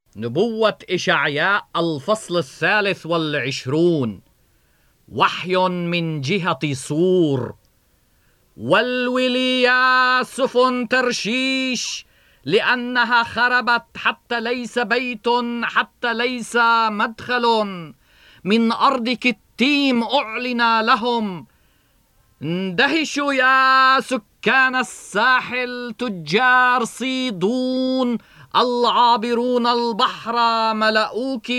نبوة إشعياء الفصل 23. وحي من جهة صور. والولي يا سفن ترشيش، لأنها خربت حتى ليس بيت، حتى ليس مدخل. من أرض كتيم أعلن لهم. اندهشوا يا سكان الساحل، تجار صيدون العابرون البحر ملؤوك.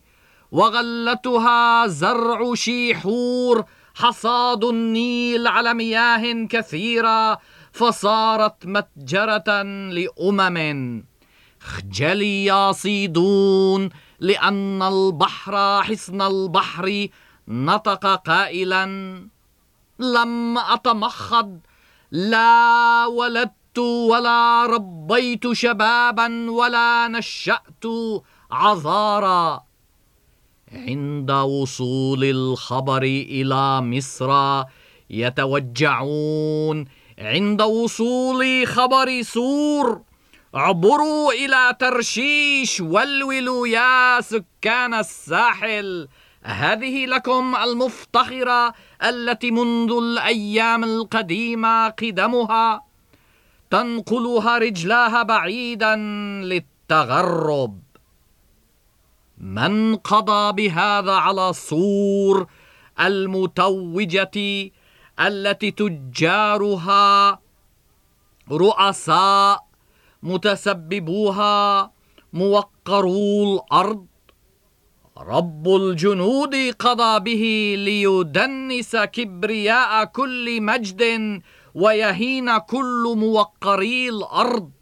وغلتها زرع شيحور، حصاد النيل على مياه كثيرة، فصارت متجرة لأمم. اخجلي يا صيدون، لأن البحر حصن البحر نطق قائلا: لم أتمخض، لا ولدت ولا ربيت شبابا ولا نشأت عذارا. عند وصول الخبر إلى مصر يتوجعون، عند وصول خبر سور عبروا إلى ترشيش. والولوا يا سكان الساحل، هذه لكم المفتخرة التي منذ الأيام القديمة قدمها تنقلها رجلاها بعيدا للتغرب. من قضى بهذا على صور المتوجة التي تجارها رؤساء متسببوها موقرو الأرض؟ رب الجنود قضى به ليدنس كبرياء كل مجد ويهين كل موقري الأرض.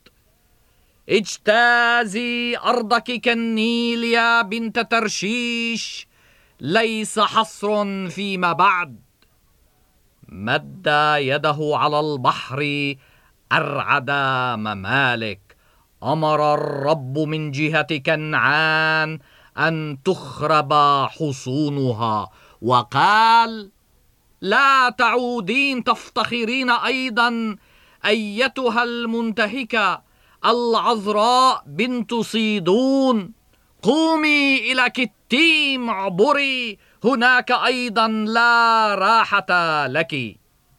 اجتازي أرضك كالنيل يا بنت ترشيش، ليس حصر فيما بعد. مد يده على البحر، أرعد ممالك. أمر الرب من جهة كنعان أن تخرب حصونها، وقال: لا تعودين تفتخرين أيضا أيتها المنتهكة العذراء بنت صيدون. قومي إلى كتيم، عبري، هناك أيضا لا راحة لك.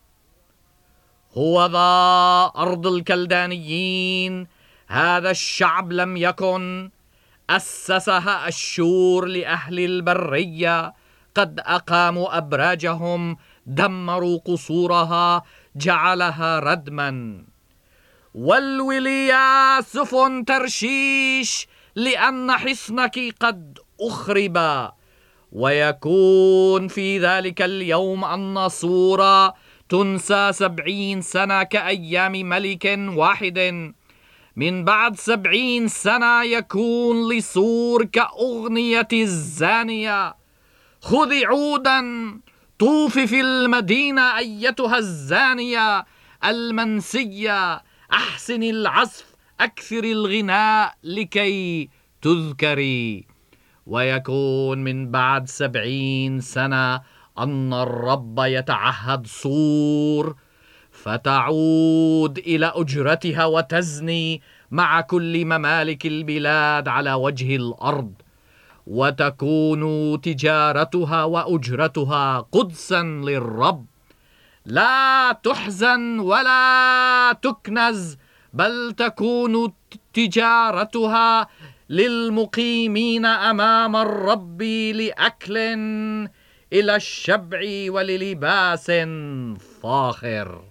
هو ذا أرض الكلدانيين، هذا الشعب لم يكن، أسسها أشور لأهل البرية. قد أقاموا أبراجهم، دمروا قصورها، جعلها ردما. والولي يا سفن ترشيش، لأن حصنك قد أخرب. ويكون في ذلك اليوم أن صورة تنسى 70 سنة كأيام ملك واحد. من بعد 70 سنة يكون لصور كأغنية الزانية. خذي عودا، طوفي في المدينة أيتها الزانية المنسية، أحسن العزف، أكثر الغناء لكي تذكري. ويكون من بعد 70 سنة أن الرب يتعهد صور، فتعود إلى أجرتها وتزني مع كل ممالك البلاد على وجه الأرض، وتكون تجارتها وأجرتها قدسا للرب. لا تحزن ولا تكنز، بل تكون تجارتها للمقيمين أمام الرب، لأكل إلى الشبع وللباس فاخر.